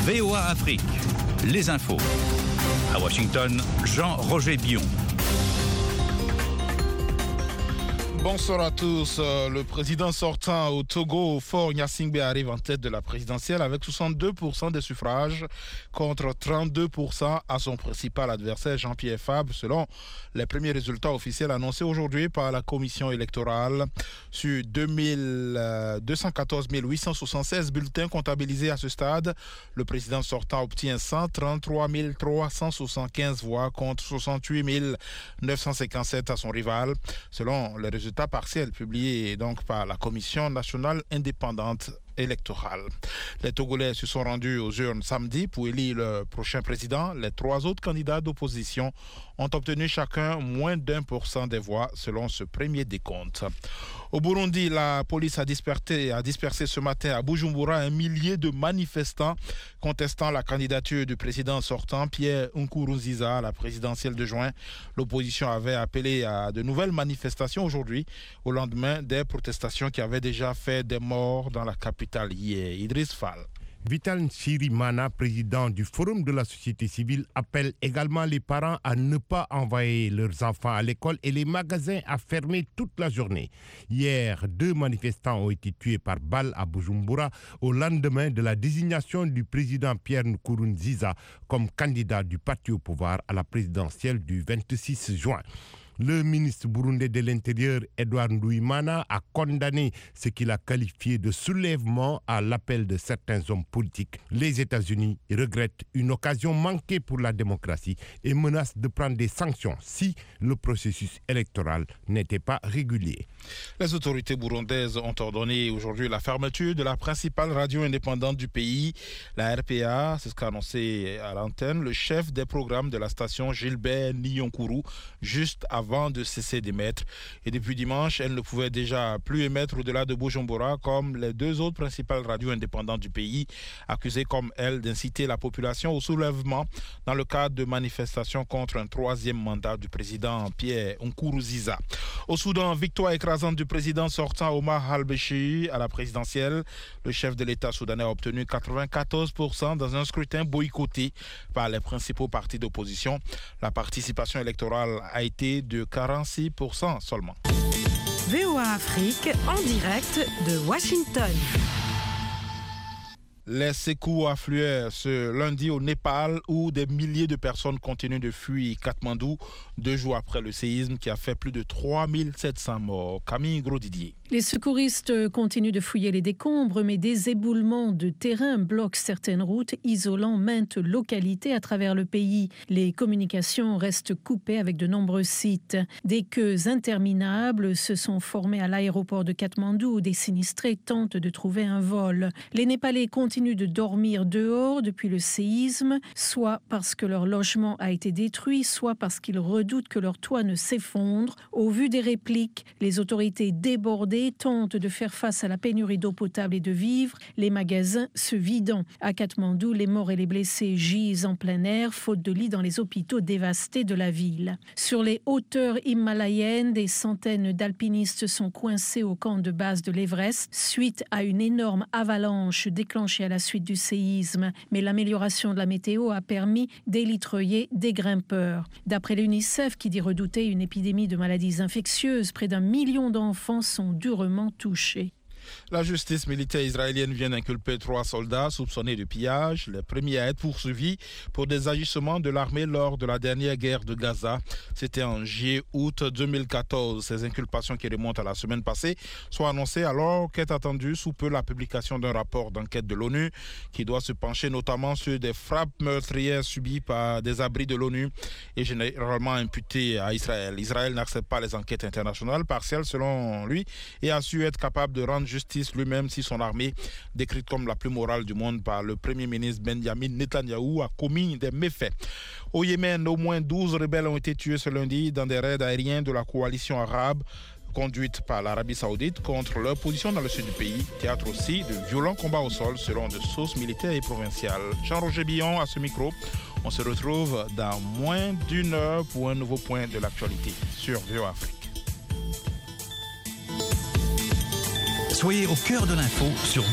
VOA Afrique, les infos. À Washington, Jean-Roger Bion. Bonsoir à tous. Le président sortant au Togo, Faure Gnassingbé, arrive en tête de la présidentielle avec 62% des suffrages contre 32% à son principal adversaire Jean-Pierre Fabre, selon les premiers résultats officiels annoncés aujourd'hui par la commission électorale. Sur 214 876 bulletins comptabilisés à ce stade, le président sortant obtient 133 375 voix contre 68 957 à son rival, selon les résultats partiels publiés donc par la Commission nationale indépendante électorale. Les Togolais se sont rendus aux urnes samedi pour élire le prochain président. Les trois autres candidats d'opposition ont obtenu chacun moins d'1% des voix selon ce premier décompte. Au Burundi, la police a dispersé ce matin à Bujumbura un millier de manifestants contestant la candidature du président sortant Pierre Nkurunziza à la présidentielle de juin. L'opposition avait appelé à de nouvelles manifestations aujourd'hui au lendemain des protestations qui avaient déjà fait des morts dans la capitale hier. Idriss Fall. Vital Nsirimana, président du Forum de la société civile, appelle également les parents à ne pas envoyer leurs enfants à l'école et les magasins à fermer toute la journée. Hier, 2 manifestants ont été tués par balle à Bujumbura au lendemain de la désignation du président Pierre Nkurunziza comme candidat du parti au pouvoir à la présidentielle du 26 juin. Le ministre burundais de l'Intérieur, Edouard Nduimana, a condamné ce qu'il a qualifié de soulèvement à l'appel de certains hommes politiques. Les États-Unis regrettent une occasion manquée pour la démocratie et menacent de prendre des sanctions si le processus électoral n'était pas régulier. Les autorités burundaises ont ordonné aujourd'hui la fermeture de la principale radio indépendante du pays, la RPA. C'est ce qu'a annoncé à l'antenne le chef des programmes de la station, Gilbert Niyonkuru, juste avant de cesser d'émettre. Et depuis dimanche, elle ne pouvait déjà plus émettre au-delà de Bujumbura, comme les 2 autres principales radios indépendantes du pays, accusées comme elle d'inciter la population au soulèvement dans le cadre de manifestations contre un 3e mandat du président Pierre Nkurunziza. Au Soudan, victoire écrasante du président sortant Omar al-Béchir à la présidentielle. Le chef de l'État soudanais a obtenu 94% dans un scrutin boycotté par les principaux partis d'opposition. La participation électorale a été de 46% seulement. VOA Afrique en direct de Washington. Les secours affluèrent ce lundi au Népal où des milliers de personnes continuent de fuir Katmandou 2 jours après le séisme qui a fait plus de 3700 morts. Camille Grosdidier. Les secouristes continuent de fouiller les décombres, mais des éboulements de terrain bloquent certaines routes, isolant maintes localités à travers le pays. Les communications restent coupées avec de nombreux sites. Des queues interminables se sont formées à l'aéroport de Katmandou où des sinistrés tentent de trouver un vol. Les Népalais continuent de dormir dehors depuis le séisme, soit parce que leur logement a été détruit, soit parce qu'ils redoutent que leur toit ne s'effondre. Au vu des répliques, les autorités débordées tentent de faire face à la pénurie d'eau potable et de vivres, les magasins se vidant. À Katmandou, les morts et les blessés gisent en plein air, faute de lits dans les hôpitaux dévastés de la ville. Sur les hauteurs himalayennes, des centaines d'alpinistes sont coincés au camp de base de l'Everest suite à une énorme avalanche déclenchée à la suite du séisme. Mais l'amélioration de la météo a permis d'élitreiller des grimpeurs. D'après l'UNICEF, qui dit redouter une épidémie de maladies infectieuses, près d'1 million d'enfants sont durement touchés. La justice militaire israélienne vient d'inculper 3 soldats soupçonnés de pillage, les premiers à être poursuivis pour des agissements de l'armée lors de la dernière guerre de Gaza. C'était en juillet-août 2014. Ces inculpations qui remontent à la semaine passée sont annoncées alors qu'est attendue sous peu la publication d'un rapport d'enquête de l'ONU qui doit se pencher notamment sur des frappes meurtrières subies par des abris de l'ONU et généralement imputées à Israël. Israël n'accepte pas les enquêtes internationales partielles selon lui et a su être capable de rendre justice lui-même si son armée, décrite comme la plus morale du monde par le premier ministre Benjamin Netanyahou, a commis des méfaits. Au Yémen, au moins 12 rebelles ont été tués ce lundi dans des raids aériens de la coalition arabe conduite par l'Arabie Saoudite contre leur position dans le sud du pays, théâtre aussi de violents combats au sol selon des sources militaires et provinciales. Jean-Roger Billon à ce micro. On se retrouve dans moins d'1 heure pour un nouveau point de l'actualité sur VOA Afrique. Soyez au cœur de l'info sur